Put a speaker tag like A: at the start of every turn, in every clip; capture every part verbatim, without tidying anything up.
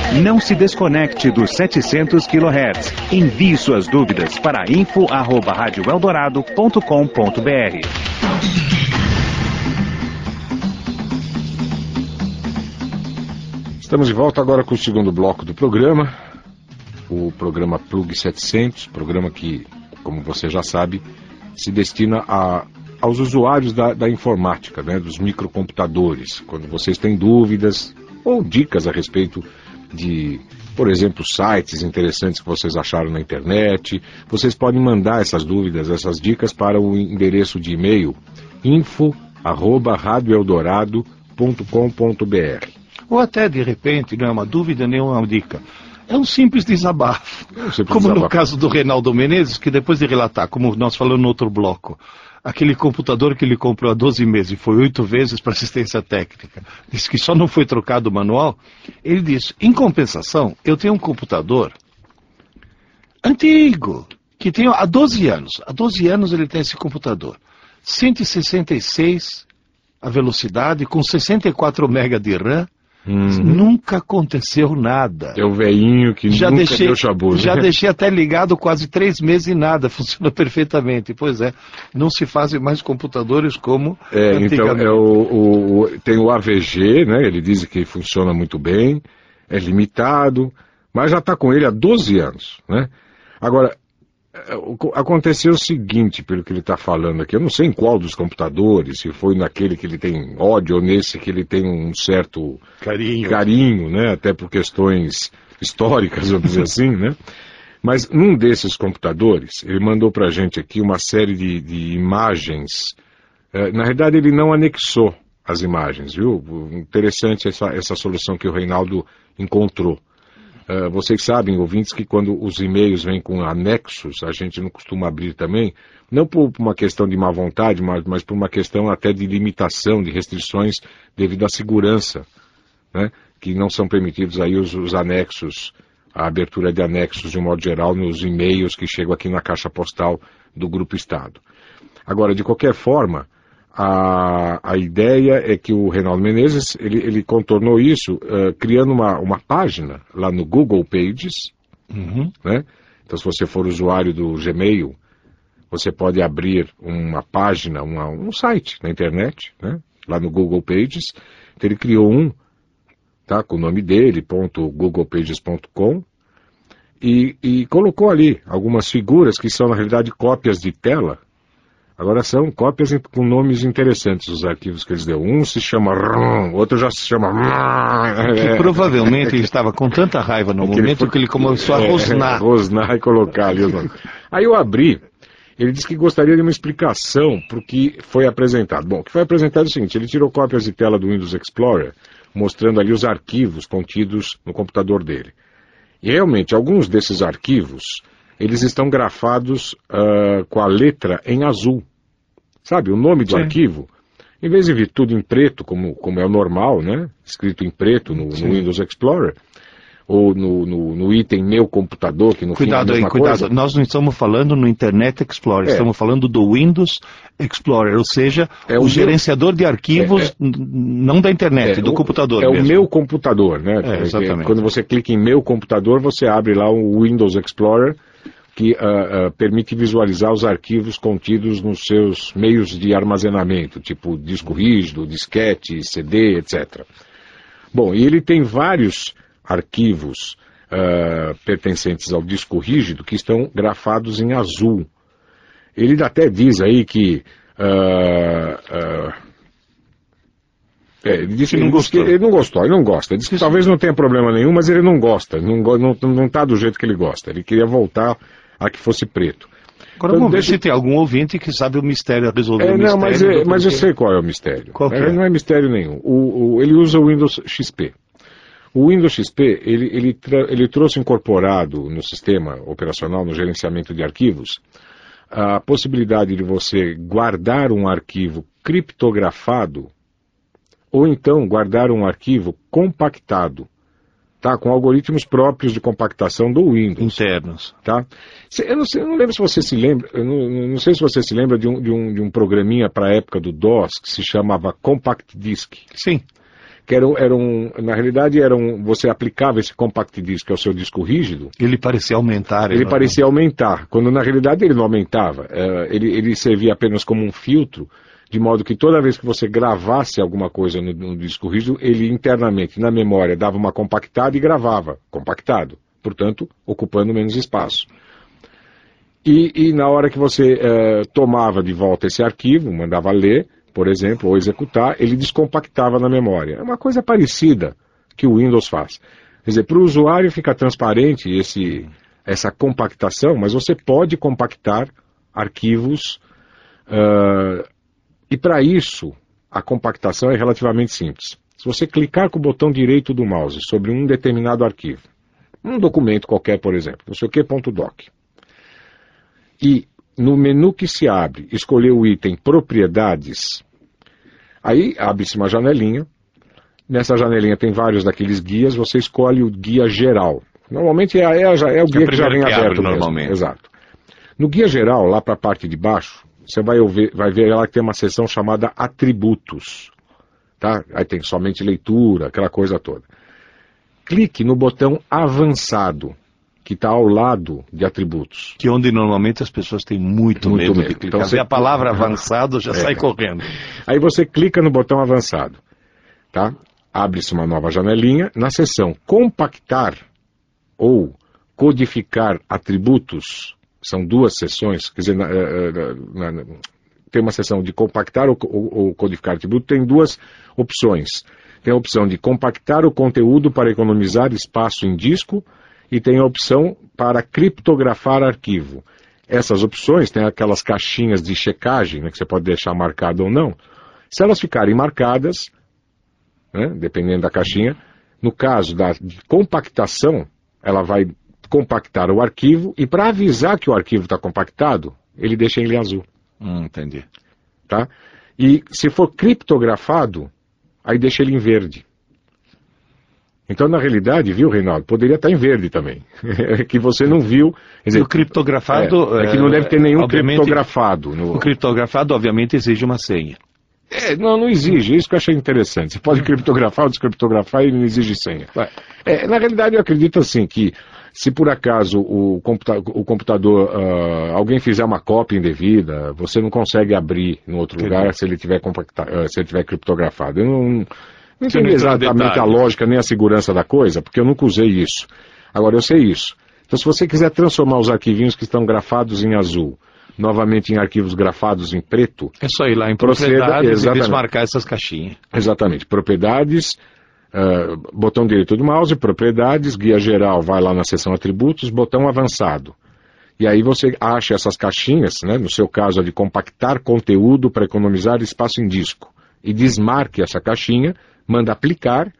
A: Não se desconecte dos setecentos quilohertz. Envie suas dúvidas para info arroba rádio eldorado ponto com ponto br.
B: Estamos de volta agora com o segundo bloco do programa, o programa Plug setecentos, programa que, como você já sabe, se destina a, aos usuários da, da informática, né, dos microcomputadores. Quando vocês têm dúvidas ou dicas a respeito de, por exemplo, sites interessantes que vocês acharam na internet, vocês podem mandar essas dúvidas, essas dicas para o endereço de e-mail info arroba rádio eldorado ponto com ponto br.
C: Ou até, de repente, não é uma dúvida nem uma dica. É um simples desabafo. Um simples como desabafo. No caso do Reinaldo Menezes, que depois de relatar, como nós falamos no outro bloco, aquele computador que ele comprou há doze meses e foi oito vezes para assistência técnica, disse que só não foi trocado o manual, ele disse, em compensação, eu tenho um computador antigo, que tenho há doze anos. Há doze anos ele tem esse computador. cento e sessenta e seis a velocidade, com sessenta e quatro megabytes de RAM. Uhum. Nunca aconteceu nada.
B: É o velhinho que já nunca deixei, deu chabu, né?
C: Já deixei até ligado quase três meses e nada, funciona perfeitamente. Pois é, não se fazem mais computadores como
B: é, então é o, o, tem o A V G, né? Ele diz que funciona muito bem, é limitado, mas já está com ele há doze anos, né? Agora, aconteceu o seguinte, pelo que ele está falando aqui, eu não sei em qual dos computadores, se foi naquele que ele tem ódio ou nesse que ele tem um certo
C: carinho,
B: carinho, né? Até por questões históricas, vamos dizer assim, né? Mas num desses computadores, ele mandou para a gente aqui uma série de, de imagens. É, na verdade, ele não anexou as imagens, viu? Interessante essa, essa solução que o Reinaldo encontrou. Uh, vocês sabem, ouvintes, que quando os e-mails vêm com anexos, a gente não costuma abrir também, não por uma questão de má vontade, mas, mas por uma questão até de limitação, de restrições devido à segurança, né? Que não são permitidos aí os, os anexos, a abertura de anexos de um modo geral nos e-mails que chegam aqui na caixa postal do Grupo Estado. Agora, de qualquer forma, A, a ideia é que o Reinaldo Menezes, ele, ele contornou isso uh, criando uma, uma página lá no Google Pages, uhum. né? Então, se você for usuário do Gmail, você pode abrir uma página, uma, um site na internet, né? Lá no Google Pages. Então, ele criou um, tá? Com o nome dele, ponto google pages ponto com, e, e colocou ali algumas figuras que são, na realidade, cópias de tela. Agora são cópias com nomes interessantes, os arquivos que eles deu. Um se chama R, outro já se chama...
C: Que provavelmente ele estava com tanta raiva no é momento que ele, foi... que ele começou a rosnar.
B: É, rosnar e colocar ali os nomes. Aí eu abri, ele disse que gostaria de uma explicação para o que foi apresentado. Bom, o que foi apresentado é o seguinte, ele tirou cópias de tela do Windows Explorer, mostrando ali os arquivos contidos no computador dele. E realmente, alguns desses arquivos, eles estão grafados uh, com a letra em azul. Sabe, o nome do Sim. arquivo, em vez de vir tudo em preto, como, como é o normal, né? Escrito em preto no, no Windows Explorer, ou no, no, no item meu computador, que no
C: cuidado
B: fim é a mesma
C: aí, cuidado.
B: coisa.
C: Nós não estamos falando no Internet Explorer, é. estamos falando do Windows Explorer, ou seja, é o, o gerenciador meu... de arquivos, é, é... não da internet, é, do o, computador
B: É
C: mesmo.
B: o meu computador, né?
C: É, exatamente.
B: Quando você clica em meu computador, você abre lá o Windows Explorer, que uh, uh, permite visualizar os arquivos contidos nos seus meios de armazenamento, tipo disco rígido, disquete, C D, etcétera. Bom, e ele tem vários arquivos uh, pertencentes ao disco rígido que estão grafados em azul. Ele até diz aí que... Uh, uh, é, ele disse que, não gostou. que ele não gostou, ele não gosta. Ele disse que talvez não tenha problema nenhum, mas ele não gosta, não está não, não tá do jeito que ele gosta. Ele queria voltar a que fosse preto.
C: Agora então, vamos deixa... ver se tem algum ouvinte que sabe o mistério, a resolver
B: é,
C: o
B: não,
C: mistério.
B: Mas, é, mas eu sei qual é o mistério.
C: Qual
B: é,
C: é?
B: Não é mistério nenhum. O, o, ele usa o Windows X P. O Windows X P, ele, ele, tra... ele trouxe incorporado no sistema operacional, no gerenciamento de arquivos, a possibilidade de você guardar um arquivo criptografado ou então guardar um arquivo compactado. Tá, com algoritmos próprios de compactação do Windows.
C: Internos.
B: Tá? Eu não, sei, eu não lembro se você se lembra, eu não, não sei se você se lembra de um, de um, de um programinha para a época do DOS que se chamava Compact Disc.
C: Sim.
B: que eram, eram, na realidade, eram, você aplicava esse compact disc, que é o seu disco rígido.
C: Ele parecia aumentar.
B: Ele parecia aumentar, quando na realidade ele não aumentava. Uh, ele, ele servia apenas como um filtro, de modo que toda vez que você gravasse alguma coisa no, no disco rígido, ele internamente, na memória, dava uma compactada e gravava, compactado, portanto, ocupando menos espaço. E, e na hora que você uh, tomava de volta esse arquivo, mandava ler, por exemplo, ou executar, ele descompactava na memória. É uma coisa parecida que o Windows faz. Quer dizer, para o usuário fica transparente esse, essa compactação, mas você pode compactar arquivos, uh, e para isso a compactação é relativamente simples. Se você clicar com o botão direito do mouse sobre um determinado arquivo, um documento qualquer, por exemplo, não sei o que ponto doc, e no menu que se abre, escolher o item Propriedades, aí abre-se uma janelinha. Nessa janelinha tem vários daqueles guias, você escolhe o guia geral. Normalmente é, é, é o guia que, que já vem que aberto normalmente. Exato. No guia geral, lá para a parte de baixo, você vai, ouvir, vai ver lá que tem uma seção chamada Atributos. Tá? Aí tem somente leitura, aquela coisa toda. Clique no botão Avançado, que está ao lado de atributos.
C: Que é onde normalmente as pessoas têm muito, muito medo, medo de clicar. Então, você... a palavra avançado já é. sai correndo.
B: Aí você clica no botão avançado. Tá? Abre-se uma nova janelinha. Na seção Compactar ou Codificar Atributos, são duas seções, quer dizer, na, na, na, tem uma seção de compactar ou, ou, ou codificar atributo, tem duas opções. Tem a opção de compactar o conteúdo para economizar espaço em disco, e tem a opção para criptografar arquivo. Essas opções têm aquelas caixinhas de checagem, né, que você pode deixar marcado ou não. Se elas ficarem marcadas, né, dependendo da caixinha, no caso da de compactação, ela vai compactar o arquivo, e para avisar que o arquivo está compactado, ele deixa ele azul.
C: Hum, entendi.
B: Tá? E se for criptografado, aí deixa ele em verde. Então, na realidade, viu, Reinaldo, poderia estar em verde também. Que você não viu. Quer dizer,
C: o criptografado...
B: É, é que não deve ter nenhum criptografado. No...
C: O criptografado, obviamente, exige uma senha.
B: É, não, não exige. Isso que eu achei interessante. Você pode criptografar ou descriptografar e não exige senha. É, na realidade, eu acredito assim que se por acaso o, computa o computador, uh, alguém fizer uma cópia indevida, você não consegue abrir no outro Entendi. lugar se ele tiver compacta uh, se ele tiver criptografado. Eu não... Não entendo exatamente a lógica nem a segurança da coisa, porque eu nunca usei isso. Agora, eu sei isso. Então, se você quiser transformar os arquivinhos que estão grafados em azul, novamente em arquivos grafados em preto...
C: É só ir lá em Propriedades e desmarcar essas caixinhas.
B: Exatamente. Propriedades, uh, botão direito do mouse, Propriedades, guia geral, vai lá na seção Atributos, botão avançado. E aí você acha essas caixinhas, né, no seu caso, a de compactar conteúdo para economizar espaço em disco. E desmarque essa caixinha, manda aplicar,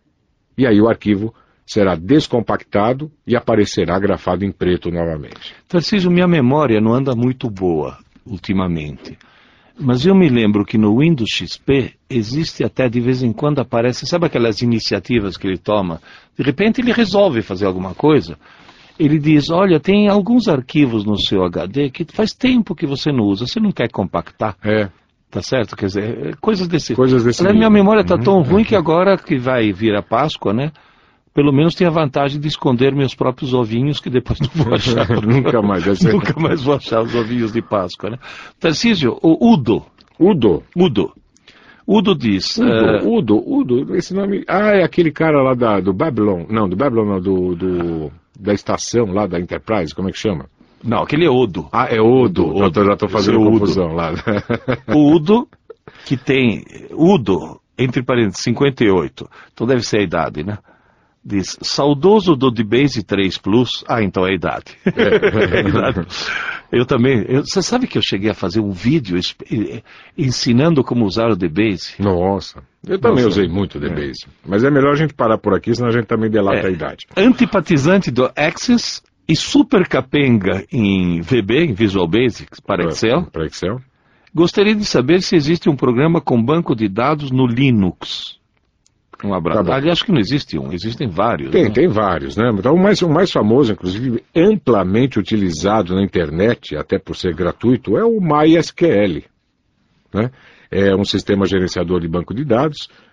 B: e aí o arquivo será descompactado e aparecerá grafado em preto novamente.
C: Tarcísio, minha memória não anda muito boa ultimamente, mas eu me lembro que no Windows X P existe até de vez em quando aparece, sabe aquelas iniciativas que ele toma? De repente ele resolve fazer alguma coisa, ele diz, olha, tem alguns arquivos no seu H D que faz tempo que você não usa, você não quer compactar?
B: É.
C: Tá certo? Quer dizer, coisas desse...
B: Coisas desse
C: Aliás, minha memória está uhum, tão ruim uhum. que agora que vai vir a Páscoa, né? Pelo menos tem a vantagem de esconder meus próprios ovinhos, que depois não vou achar.
B: Nunca mais.
C: Nunca mais vou achar os ovinhos de Páscoa, né? Tarcísio, o Udo.
B: Udo?
C: Udo. Udo diz...
B: Udo,
C: uh...
B: Udo, Udo, esse nome... Ah, é aquele cara lá da, do Babylon. Não, do Babylon não, do, do, da estação lá da Enterprise, como é que chama?
C: Não, aquele é Odo.
B: Ah, é Odo. Odo. Odo. Já estou fazendo confusão lá.
C: O Udo, que tem... Udo, entre parênteses, cinquenta e oito. Então deve ser a idade, né? Diz, saudoso do DBase três Plus. Ah, então é a idade. É, é a idade. Eu também... Eu, você sabe que eu cheguei a fazer um vídeo ensinando como usar o DBase?
B: Nossa. Eu também Nossa, usei muito o DBase. É. Mas é melhor a gente parar por aqui, senão a gente também delata é, a idade.
C: Antipatizante do Access... E super capenga em V B, em Visual Basic, para Excel.
B: Para Excel.
C: Gostaria de saber se existe um programa com banco de dados no Linux. Um abraço. Tá Aliás, acho que não existe um, existem vários.
B: Tem,
C: né?
B: tem vários, né? Então, o, mais, o mais famoso, inclusive, amplamente utilizado na internet, até por ser gratuito, é o MySQL. Né? É um sistema gerenciador de banco de dados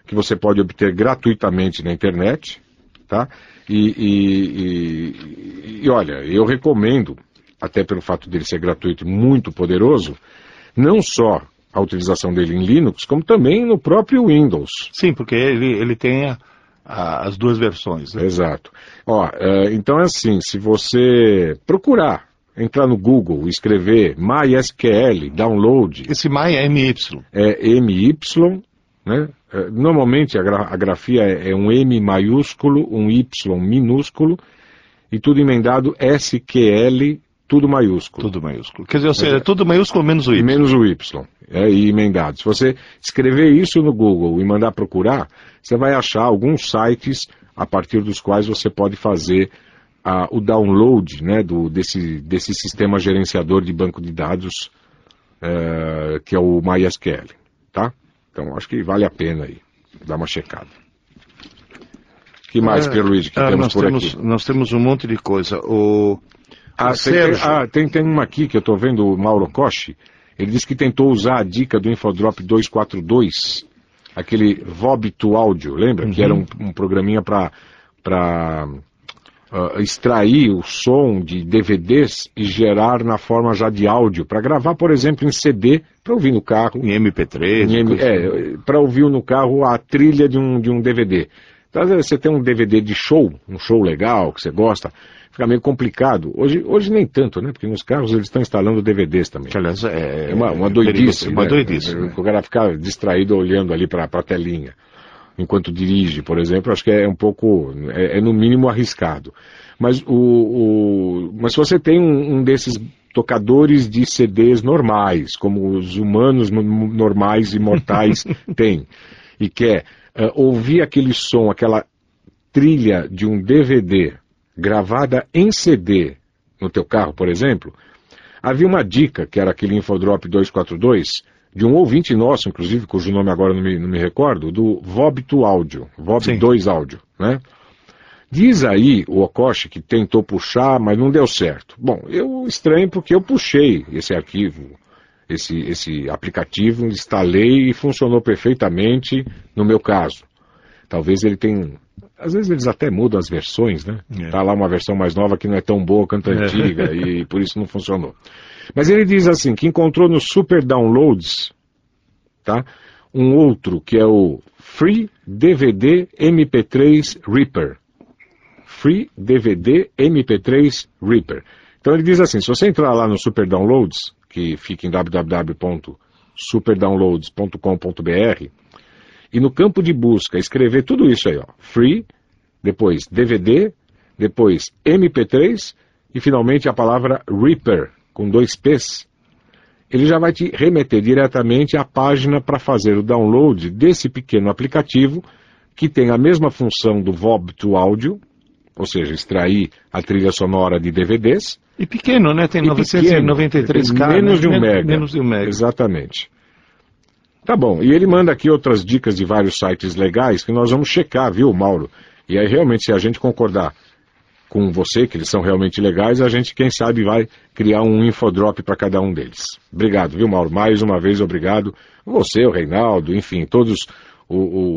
B: que você pode obter gratuitamente na internet, tá? E, e, e, e olha, eu recomendo, até pelo fato dele ser gratuito e muito poderoso, não só a utilização dele em Linux, como também no próprio Windows.
C: Sim, porque ele, ele tem a, a, as duas versões. Né?
B: Exato. Ó, é, então é assim, se você procurar, entrar no Google, escrever MySQL, download...
C: Esse My é M Y.
B: É M Y, né? É, normalmente a, gra, a grafia é, é um M maiúsculo, um Y minúsculo, e tudo emendado S Q L, tudo maiúsculo.
C: Tudo maiúsculo. Quer dizer, ou seja, é tudo maiúsculo menos o Y.
B: Menos o Y, é, e emendado. Se você escrever isso no Google e mandar procurar, você vai achar alguns sites a partir dos quais você pode fazer a, o download, né, do, desse, desse sistema gerenciador de banco de dados, é, que é o MySQL, tá? Então acho que vale a pena aí dar uma checada. O que mais, é, Pierluigi, que
C: ah,
B: temos
C: nós
B: por
C: temos,
B: aqui?
C: Nós temos um monte de coisa. O...
B: Ah, tem,
C: Sérgio...
B: ah tem, tem uma aqui que eu estou vendo, o Mauro Koshi. Ele disse que tentou usar a dica do Infodrop duzentos e quarenta e dois, aquele V O B to áudio, lembra? Uhum. Que era um, um programinha para uh, extrair o som de D V Ds e gerar na forma já de áudio, para gravar, por exemplo, em C D, para ouvir no carro.
C: Em M P três. Em M...
B: É, para ouvir no carro a trilha de um, de um D V D. Então, às vezes você tem um D V D de show, um show legal, que você gosta... Fica meio complicado. Hoje, hoje nem tanto, né? Porque nos carros eles estão instalando D V Ds também.
C: Que, aliás, é,
B: é uma, uma doidice.
C: Uma
B: né?
C: doidice. Né?
B: O cara fica distraído olhando ali para a telinha. Enquanto dirige, por exemplo, acho que é um pouco, é, é no mínimo arriscado. Mas, o, o, mas se você tem um, um desses tocadores de C Ds normais, como os humanos normais e mortais têm, e quer uh, ouvir aquele som, aquela trilha de um D V D, gravada em C D no teu carro, por exemplo, havia uma dica, que era aquele Infodrop duzentos e quarenta e dois, de um ouvinte nosso, inclusive, cujo nome agora não me, não me recordo, do V O B to áudio, V O B dois áudio, né? Diz aí o Okoshi que tentou puxar, mas não deu certo. Bom, eu estranho porque eu puxei esse arquivo, esse, esse aplicativo, instalei e funcionou perfeitamente no meu caso. Talvez ele tenha... Às vezes eles até mudam as versões, né? É. Tá lá uma versão mais nova que não é tão boa quanto a antiga é. E por isso não funcionou. Mas ele diz assim, que encontrou no Super Downloads, tá? Um outro que é o Free D V D M P três Reaper. Free D V D M P três Reaper. Então ele diz assim, se você entrar lá no Super Downloads, que fica em w w w ponto super downloads ponto com ponto b r, e no campo de busca escrever tudo isso aí, ó, Free, depois D V D, depois M P três e finalmente a palavra Reaper, com dois P's, ele já vai te remeter diretamente à página para fazer o download desse pequeno aplicativo que tem a mesma função do V O B to áudio, ou seja, extrair a trilha sonora de D V Ds.
C: E pequeno, né? Tem novecentos e noventa e três K.
B: Menos de um
C: men
B: mega.
C: Menos de um mega.
B: Exatamente. Tá bom, e ele manda aqui outras dicas de vários sites legais que nós vamos checar, viu, Mauro? E aí realmente, se a gente concordar com você, que eles são realmente legais, a gente, quem sabe, vai criar um infodrop para cada um deles. Obrigado, viu, Mauro? Mais uma vez, obrigado. Você, o Reinaldo, enfim, todos o,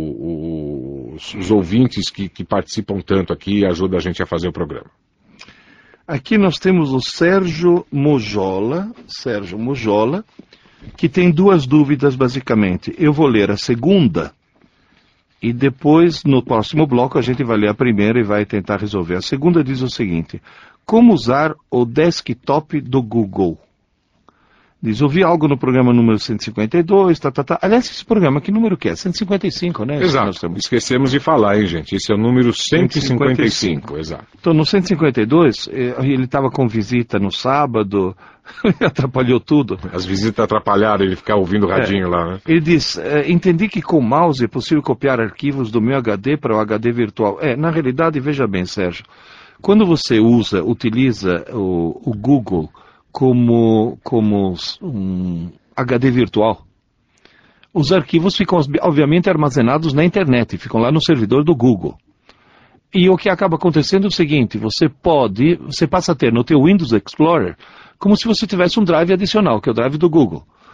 B: o, os, os ouvintes que, que participam tanto aqui e ajudam a gente a fazer o programa.
C: Aqui nós temos o Sérgio Mojola, Sérgio Mojola, que tem duas dúvidas, basicamente. Eu vou ler a segunda e depois, no próximo bloco, a gente vai ler a primeira e vai tentar resolver. A segunda diz o seguinte: como usar o desktop do Google? Diz, ouvi algo no programa número cento e cinquenta e dois, tá, tá, tá. Aliás, esse programa, que número que é? cento e cinquenta e cinco, né?
B: Exato, esquecemos de falar, hein, gente? Esse é o número cento e cinquenta e cinco, exato.
C: Então, no cento e cinquenta e dois, ele estava com visita no sábado, atrapalhou tudo.
B: As visitas atrapalharam ele ficar ouvindo o radinho é. lá, né?
C: Ele diz, é, entendi que com o mouse é possível copiar arquivos do meu H D para o H D virtual. É, na realidade, veja bem, Sérgio, quando você usa, utiliza o, o Google como, como um H D virtual, os arquivos ficam, obviamente, armazenados na internet, ficam lá no servidor do Google. E o que acaba acontecendo é o seguinte, você pode, você passa a ter no teu Windows Explorer como se você tivesse um drive adicional, que é o drive do Google.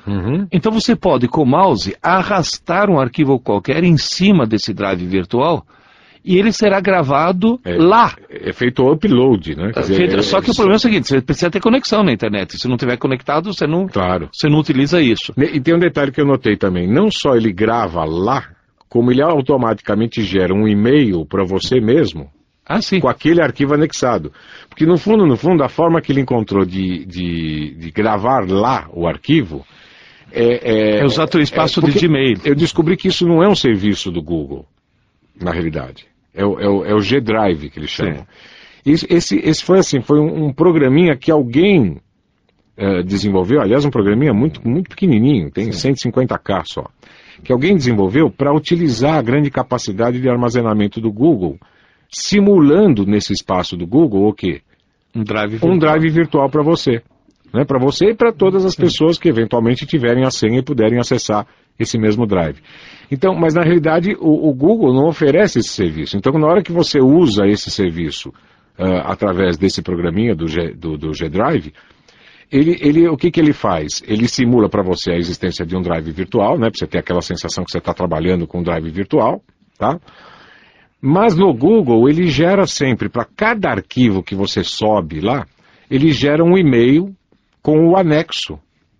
B: Uhum.
C: Então você pode, com o mouse, arrastar um arquivo qualquer em cima desse drive virtual e ele será gravado
B: é,
C: lá.
B: É feito o upload, né? Quer dizer,
C: feito,
B: é,
C: só que é, o problema é o seguinte, você precisa ter conexão na internet. Se não tiver conectado, você não,
B: claro.
C: você não utiliza isso.
B: E tem um detalhe que eu notei também. Não só ele grava lá, como ele automaticamente gera um e-mail para você mesmo,
C: ah, sim.
B: com aquele arquivo anexado. Porque no fundo, no fundo, a forma que ele encontrou de, de, de gravar lá o arquivo é... É,
C: é usar o espaço
B: é
C: de Gmail.
B: Eu descobri que isso não é um serviço do Google, na realidade. É o, é o, é o G Drive que eles chamam. Esse, esse, esse foi assim, foi um, um programinha que alguém uh, desenvolveu, aliás, um programinha muito, muito pequenininho, tem Sim. cento e cinquenta K só, que alguém desenvolveu para utilizar a grande capacidade de armazenamento do Google, simulando nesse espaço do Google o quê?
C: Um drive virtual,
B: um drive virtual para você. Né? Para você e para todas as pessoas que eventualmente tiverem a senha e puderem acessar esse mesmo drive. Então, mas na realidade o, o Google não oferece esse serviço. Então, na hora que você usa esse serviço uh, através desse programinha do, G, do, do G Drive, ele, ele, o que, que ele faz? Ele simula para você a existência de um drive virtual, né? Para você ter aquela sensação que você está trabalhando com um drive virtual, tá? Mas no Google ele gera sempre, para cada arquivo que você sobe lá, ele gera um e-mail com o anexo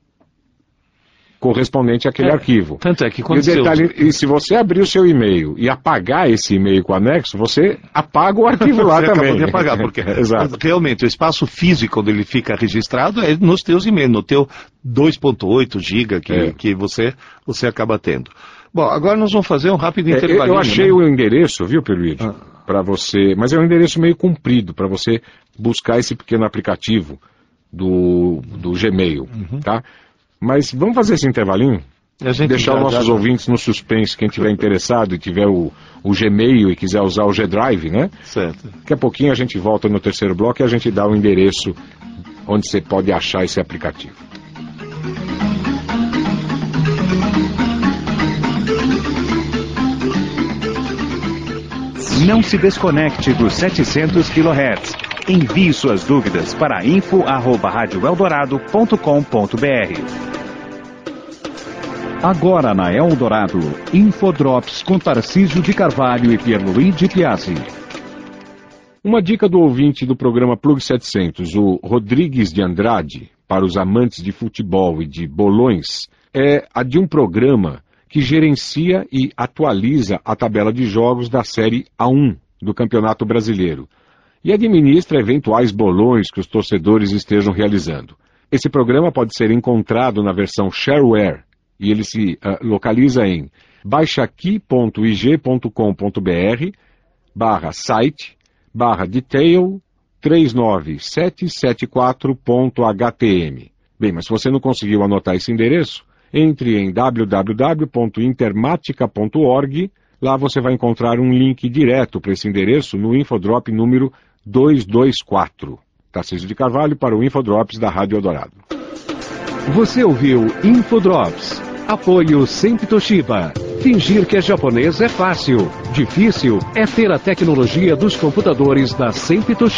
B: correspondente àquele
C: é,
B: arquivo.
C: Tanto é que quando
B: e, o detalhe, você... e se você abrir o seu e-mail e apagar esse e-mail com o anexo, você apaga o arquivo lá
C: você
B: também.
C: Acabou de apagar, porque
B: Exato.
C: Realmente o espaço físico onde ele fica registrado é nos teus e-mails, no teu dois ponto oito giga que, é. que você, você acaba tendo. Bom, agora nós vamos fazer um rápido
B: é,
C: intervalinho.
B: Eu achei né? o endereço, viu, Peruíde,
C: ah.
B: para você, mas é um endereço meio comprido, para você buscar esse pequeno aplicativo do, do Gmail, uhum. tá? Mas vamos fazer esse intervalinho? Deixar os nossos já... ouvintes no suspense, quem tiver interessado e tiver o, o Gmail e quiser usar o G Drive, né?
C: Certo.
B: Daqui a pouquinho a gente volta no terceiro bloco e a gente dá o endereço onde você pode achar esse aplicativo.
A: Não se desconecte dos setecentos quilohertz. Envie suas dúvidas para info arroba rádio eldorado ponto com ponto br. Agora na Eldorado, Infodrops com Tarcísio de Carvalho e Pierluigi Piazzi.
B: Uma dica do ouvinte do programa Plug setecentos, o Rodrigues de Andrade, para os amantes de futebol e de bolões, é a de um programa que gerencia e atualiza a tabela de jogos da Série A um do Campeonato Brasileiro e administra eventuais bolões que os torcedores estejam realizando. Esse programa pode ser encontrado na versão shareware e ele se uh, localiza em baixaqui ponto i g ponto com ponto br barra site barra detail três nove sete sete quatro ponto h t m. Bem, mas se você não conseguiu anotar esse endereço, entre em w w w ponto intermatica ponto org, lá você vai encontrar um link direto para esse endereço no Infodrop número duzentos e vinte e quatro. Tarcísio de Carvalho para o Infodrops da Rádio Eldorado.
A: Você ouviu Infodrops. Apoio Sempre Toshiba. Fingir que é japonês é fácil. Difícil é ter a tecnologia dos computadores da Sempre Toshiba.